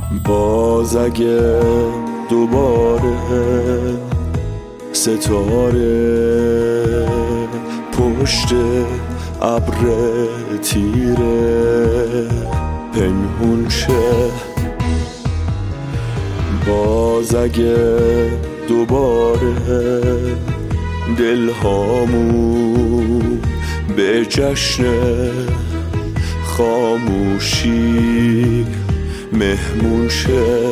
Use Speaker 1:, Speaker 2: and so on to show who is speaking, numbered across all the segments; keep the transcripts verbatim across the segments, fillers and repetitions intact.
Speaker 1: باز اگه دوباره ستاره پشت ابر تیره پنهون شه، باز اگه دوباره دلهامون به جشن خاموشی مهمون شه،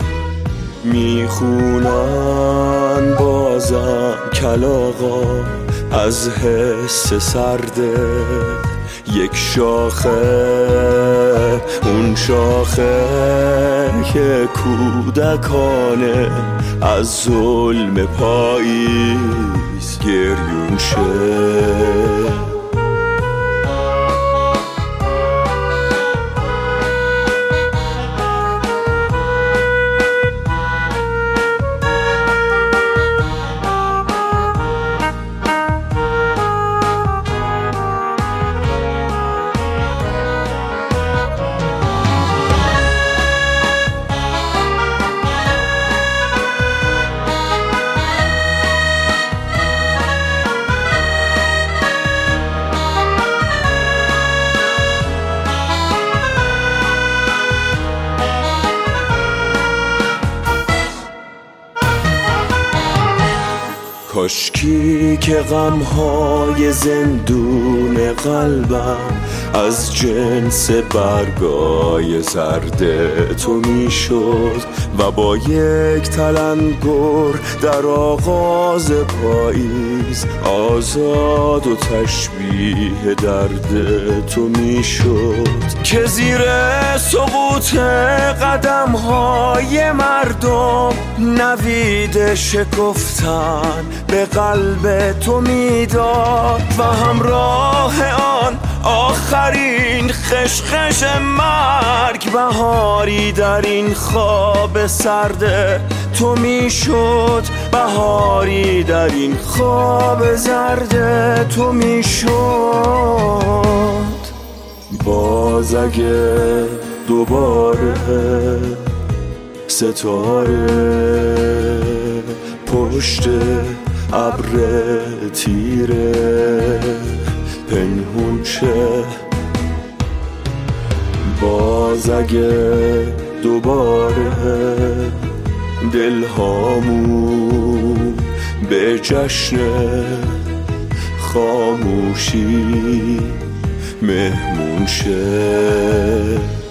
Speaker 1: میخونن بازم کلاغا از حس سرده یک شاخه، اون شاخه که کودکانه از ظلم پاییز گریون شه. کاشکی که غمهای زندون قلبم از جنس برگای زرد تو میشد و با یک تلنگر در آغاز پاییز آزاد و تشبیه درد تو میشد که زیر سقوط قدمهای مردم نوید شکفتن به قلب تو میداد و همراه آن آخرین خشخش مرگ بهاری در این خواب سرد تو میشد، بهاری در این خواب زرد تو میشد. باز اگه دوباره ستاره پشت ابر تیره پنهون شه، باز اگه دوباره دلهامون به جشن خاموشی مهمون شه.